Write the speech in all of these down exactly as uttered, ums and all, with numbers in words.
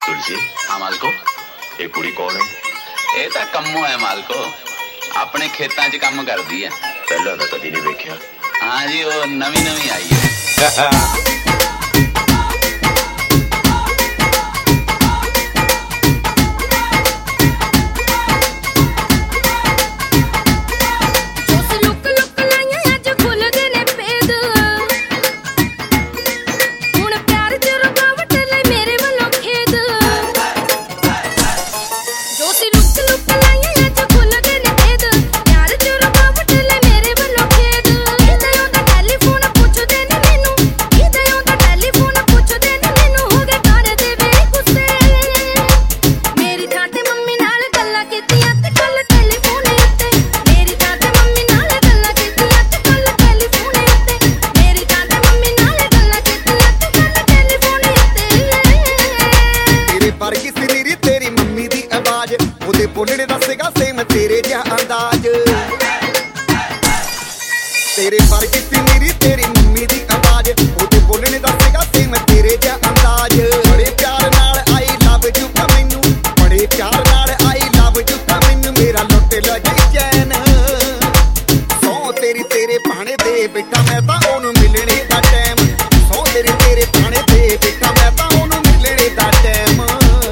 तुलसी हाँ मालको ये कुड़ी कौन है? ये तो कम्मो है मालको, अपने खेतों च काम कर दी है। पहला तो कभी नहीं देखा। हाँ जी वो नवी नवी आई है। बोलने दसेगा सेम तेरे जा अंदाज, तेरे वर्गी सी मेरी तेरी मम्मी दी आवाज, ओदे बोलने दसेगा सेम तेरे जा अंदाज। बड़े प्यार नाल आई लव यू का मैनू, बड़े प्यार नाल आई लव यू का मैनू, मेरा लुट ला गई चैन। सौ तेरी तेरे पाने दे बेटा मैं तां ओनू मिलने दा टाइम, सौ तेरी तेरे पाने दे बेटा मैं तां ओनू मिलने दा टाइम।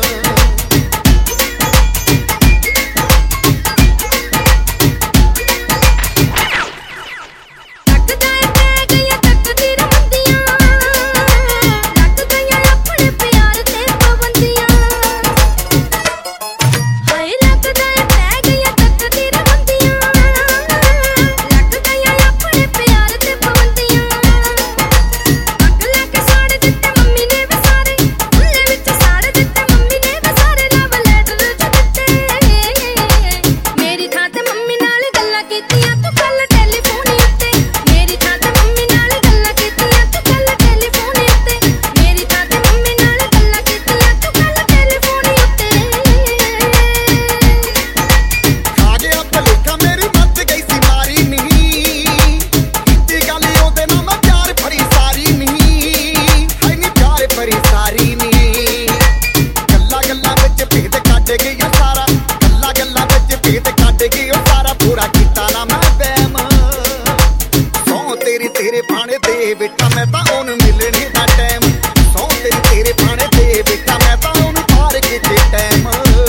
तेरे पाने दे बेटा मैं तां ओनू मिलने दा टाइम, सौ तेरी तेरे पाने दे बेटा मैं तां ओनू पार कीते टाइम।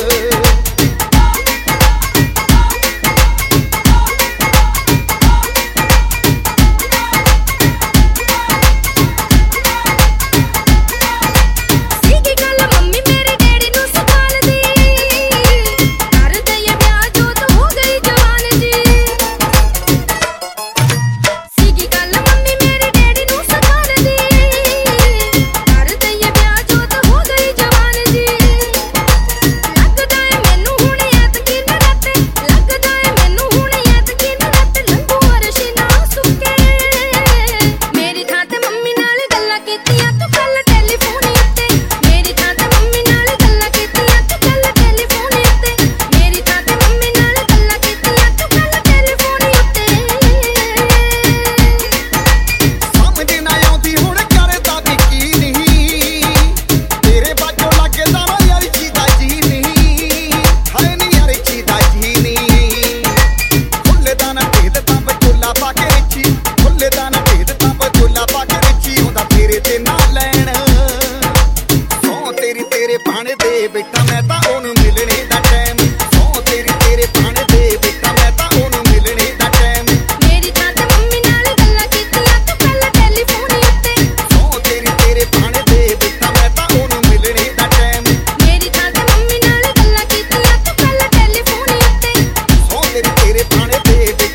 पाने दे बेटा मैं तां ओनू मिलने दा टाइम, सौ तेरी तेरे पाने दे बेटा मैं तां ओनू मिलने दा टाइम। मेरी थां ते मम्मी नाल गल्लां कीतियां तू कल टेलीफोन उत्ते, सौ तेरी तेरे पाने दे बेटा मैं तां ओनू मिलने दा टाइम। मेरी थां ते मम्मी नाल गल्लां कीतियां तू कल टेलीफोन उत्ते, सौ तेरी तेरे पाने दे।